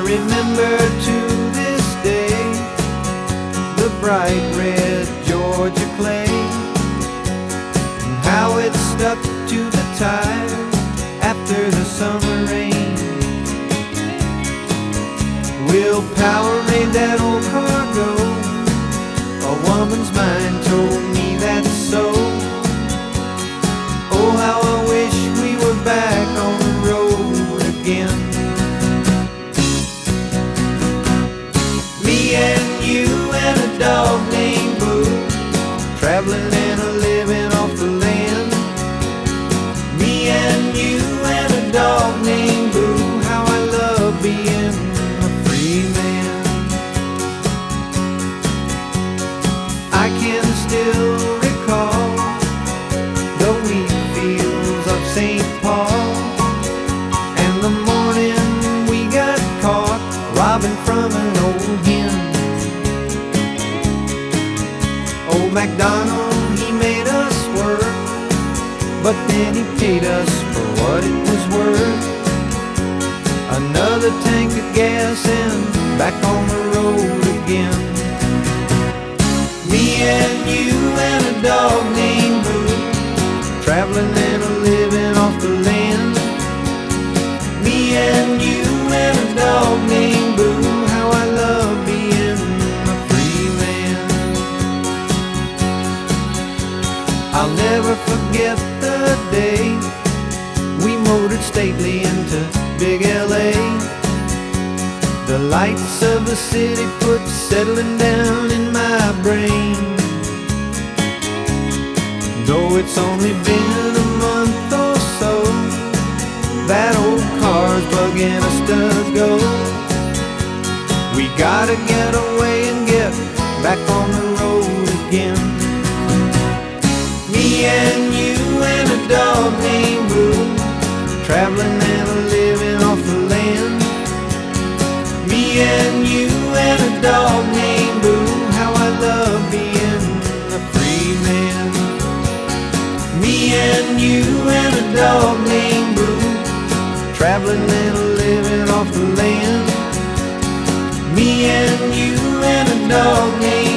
remember to this day the bright red Georgia clay, and how it stuck to the tire after the summer rain. Willpower made that old car go. A woman's mind told me that's so. Oh, how I wish we were back on the road again. Me and you and a dog named Boo, traveling and a living off the land. Me and you and a dog named Boo, how I love being a free man. I can still recall the wheat fields of St. Paul, and the morning we got caught robbing from an old hen. Old MacDonald, he made us work, but then he paid us for what it was worth. Another tank of gas and back on the road again. Me and you and a dog named Boo, traveling and a living off the land. Me and you and a dog named Boo, how I love being a free man. I'll never forget the day we motored stately into big LA. The lights of the city put settling down in my brain. Though it's only been a month or so, that old car's bugging us to go. We gotta get away and get back on the road again. Me and you and a dog named Boo, traveling and a living off the land. Me and you and a dog named Boo, how I love being a free man. Me and you and a dog named Boo, traveling and a living off the land. Me and you and a dog named